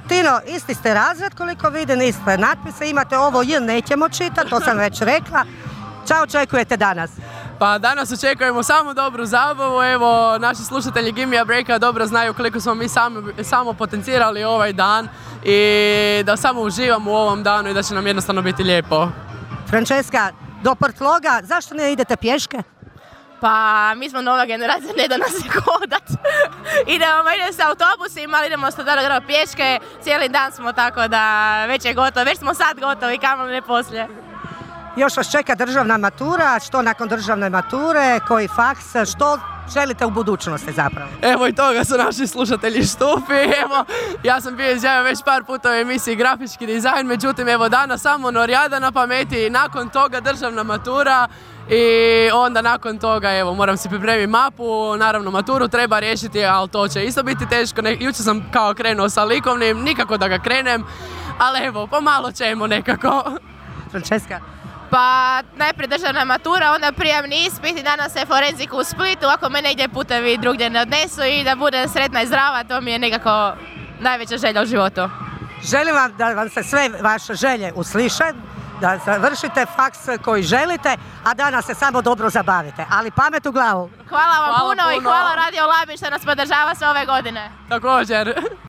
Tino, isti ste razred koliko vidim, iste natpise imate, ovo J nećemo čitati, to sam već rekla. Šta očekujete danas? Pa danas očekujemo samo dobru zabavu, evo naši slušatelji Gimme a Breaka dobro znaju koliko smo mi samo potencirali ovaj dan i da samo uživamo u ovom danu i da će nam jednostavno biti lijepo. Francesca, do Prtloga, zašto ne idete pješke? Pa mi smo nova generacija, ne da nas je hodat. idemo sa autobusima, ali idemo stodoro pješke, cijeli dan smo, tako da već je gotovo, već smo sad gotovi, kamoli ne poslije. Još vas čeka državna matura, što nakon državne mature, koji faks, što želite u budućnosti zapravo? Evo i toga su naši slušatelji štupi, evo ja sam bio izjavio već par puta u emisiji grafički dizajn, međutim evo danas samo Norijada na pameti, nakon toga državna matura i onda nakon toga evo moram si pripremiti mapu, naravno maturu treba riješiti, ali to će isto biti teško, jučer sam kao krenuo sa likovnim, nikako da ga krenem, ali evo pomalo ćemo nekako. Francesca? Pa najprije državna matura, onda prijamni ispit i danas je forenzik u Splitu, ako me negdje putevi drugdje ne odnesu i da budem sretna i zdrava, to mi je nekako najveća želja u životu. Želim vam da vam se sve vaše želje usliše, da završite faks koji želite, a danas se samo dobro zabavite, ali pamet u glavu. Hvala vam puno i hvala Radio Labin što nas podržava sve ove godine. Također.